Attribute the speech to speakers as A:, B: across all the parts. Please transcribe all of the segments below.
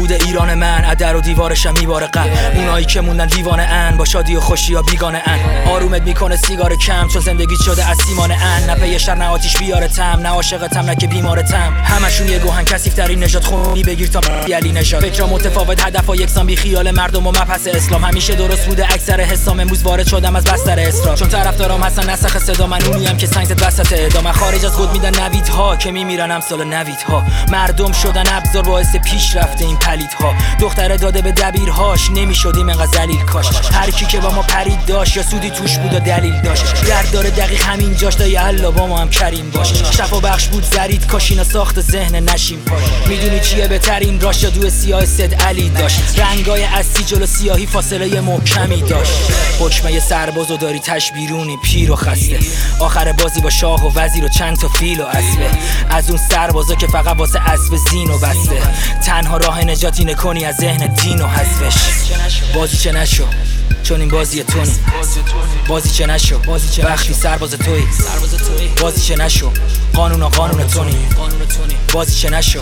A: بوده ایران من، ادر و دیوارشم میباره غم. اونایی که موندن دیوانه ان، با شادی و خوشی یا بیگانه ان. آرومت میکنه سیگار کم، چون زندگی شده از سیمان ان. نه پی شر نه آتیش بیارتم، نه عاشقتم نه که بیمارتم. همشون یه گوهن کثیف‌ترین نژاد، خونی بگیر تا علی نژاد. فکر متفاوت، هدفا یکسان، بی خیال مردم و مبحث اسلام. همیشه درست بوده اکثر حسام، امروز وارد شدم از بستر اسرار. چون طرفدارام هستن نسخ صدا، من اونیم که سنگت وسط ادامه. خارج از خود میدن نویدها که میمیرن امثال نویدها. مردم شدن ابزار باعث پیشرفت این پلیدها. دختره داده به دبیرهاش، نمیشدیم انقدر ذلیل کاش. هر کی که با ما پرید داشت، یا سودی توش بود و دلیل داشت. درد داره دقیق همین جاش، تا یا الله با ما هم کریم باش. شفا بخش بود زرید کاش، اینا ساخت ذهن نشیم پاش. میدونی چیه بهترین راش؟ جادو سیاه سید علی داشت. رنگای اصلی جلو سیاهی فاصله محکمی داشت. حکمه سربازو داری تش بیرونی پیر و خسته. آخر بازی با شاه و وزیر و چند تا فیل و اسبه. از اون سربازا که فقط واسه اسب زین و بسته. تنها راه نجات اینه کنی از ذهن دین و حذفش. بازی چه نشو چون این بازی تونی. بازی چه نشو وقتی سرباز توی. بازی چه نشو قانون تونی. بازی چه نشو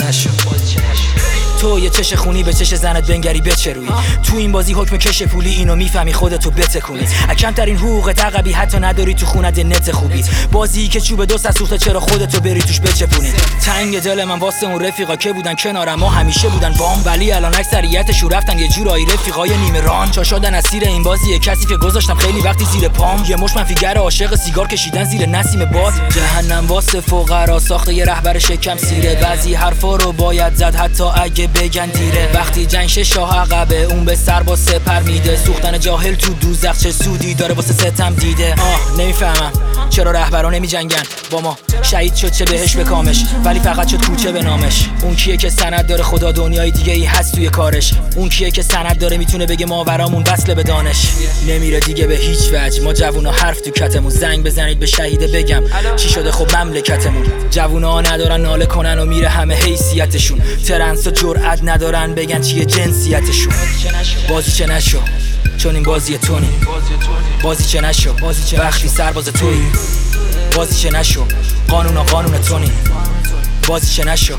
A: تو یه چش خونی به چش زنت بنگری بچروی. تو این بازی حکم کش پولی، اینو میفهمی خودتو بتکونی. کمترین حقوق عقبی حتی نداری تو خونت نت خوبی. بازی که چوب دو سوخته، چرا خودتو بری توش بچپونی. تنگ دل من واسه اون رفیقا که بودن کنارم، ما همیشه بودن بام، ولی الان اکثریتشون رفتن یه جورایی رفیقای نیمه ران. چا شدن اسیر این بازی کسی که گذاشتم خیلی وقتی زیر پام. یه مش منفیگر عاشق سیگار کشیدن زیر نسیم باد. جهنم واسه فقرا ساخته یه رهبر شکم سیره. بعضی حرفا رو باید زد حتی اگه بگن دیره. وقتی جنگ شاه عقبه، اون به سرباز سپر میده. سوختن جاهل تو دوزخ چه سودی داره واسه ستم دیده. نمیفهمم چرا رهبرا نمی جنگن با ما. شهید شد چه بهش بکامش، ولی فقط شد کوچه به نامش. اون کیه که سند داره خدا دنیای دیگه ای هست توی کارش. اون کیه که سند داره میتونه بگه ماورامون وصله به دانش. نمیره دیگه به هیچ وجه، ما جوونا حرف تو کتمون. زنگ بزنید به شهیده بگم چی شده خب مملکتمون. جوونا ندارن ناله کنن و میره همه حیثیتشون. ترنس و جرأت ندارن بگن چیه جنسیتشون. بازی چه نشو چون این بازی تونی. بازی چه نشو وقتی سرباز توی. بازی چه نشو قانون تونی. بازی چه نشو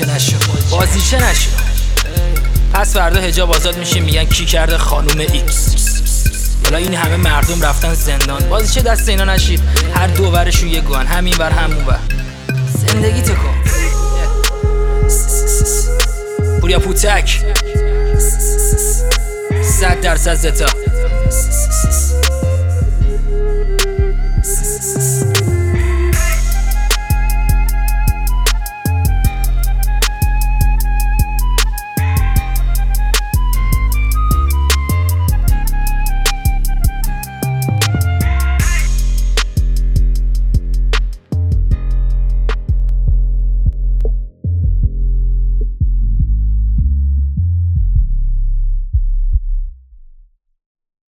A: پس فردا حجاب آزاد میشه، میگن کی کرده خانوم ایکس. حالا این همه مردم رفتن زندان، بازی چه دست اینا نشید. هر دو ورشون یه گوهن، همین ور همون ور. زندگی تو کن پوریا پوتک 100% زتا.